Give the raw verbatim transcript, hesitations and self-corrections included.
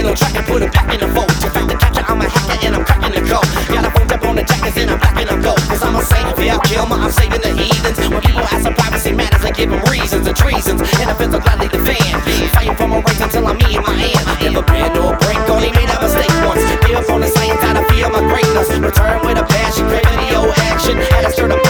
the track and put it back in the fold. In fact, the capture, I'm a hacker and I'm cracking the code. Got a phone up on the jackets and I'm blacking them gold. Cause I'm a savior, I'll kill my, I'm saving the heathens. When people ask for privacy matters, I give them reasons and treasons. And I feel so gladly defend. Fighting for my rights until I'm me in my hand. Never bend or break, only made a mistake once. Give up on the science, out of fear my greatness. Return with a passion, remedy old action. And I stir the